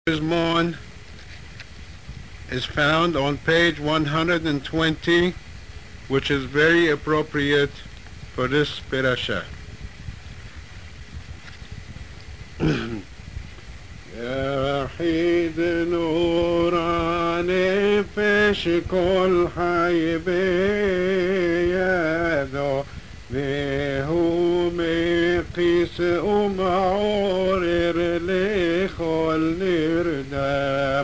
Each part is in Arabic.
Mon is found on page 120, which is very appropriate for this parasha. يحيد نور نفش كل حي بيده وهو مقيس معورر لخل نردم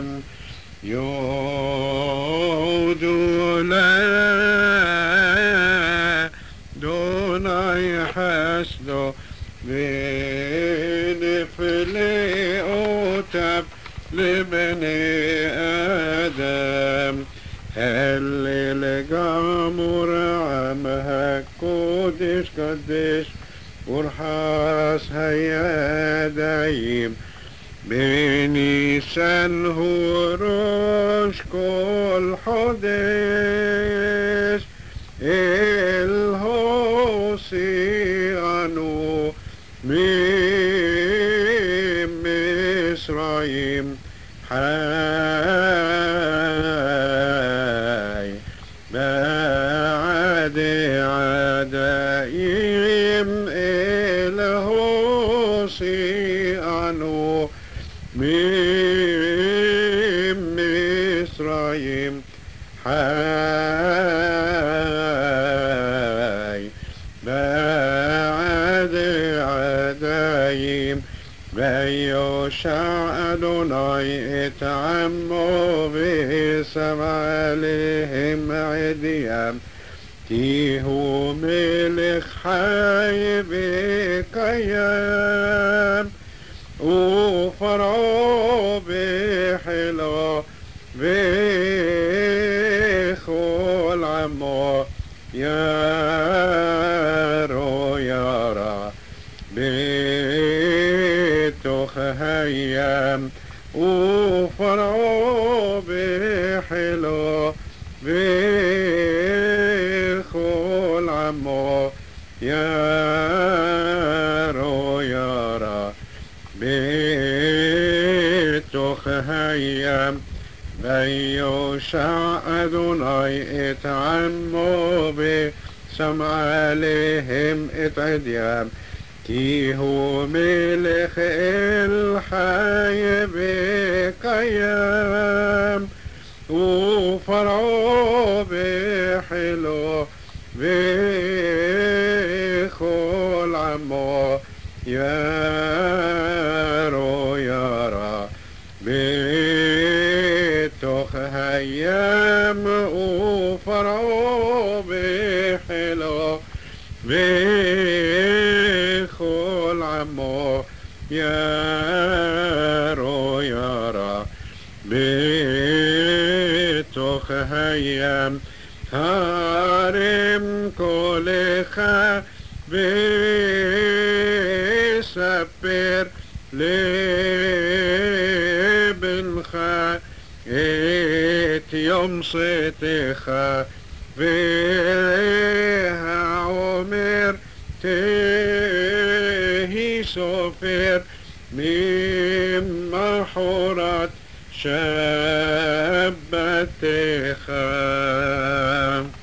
يودو لا دون يحسدو بنفلي أوتب لبني آدم هلل قامر عمها قدش قدش ورحاس هيا دايم بنيسان هو روش كل حدش الهوسي عنو من مصريم حي بعد عدايم الهوسي عنو من مصريم حي بعد عدايم ويوشع أدوناي اتعموا بسمع عليهم عديام تيهو ملك حي بقيام وفرعوا بحلو بخول عمو يارو يارا بيتوخ هيام وفرعوا بحلو بخول عمو يارو يارا بيتوخ هيام ويوشع أدوناي اتعموا بسمع عليهم اتعديام تيهو ملك الحي بقيام وفرعوا بحلو بخول عمو يارو يارا بيتوخ هيام وفرعوا بحلو بخول عمو يارو يارا بيتوخ هيام هارم كلخ بسبر لابنخ ات يوم صيتخ فيها عمر تهي سوفر مما حرت شبتخ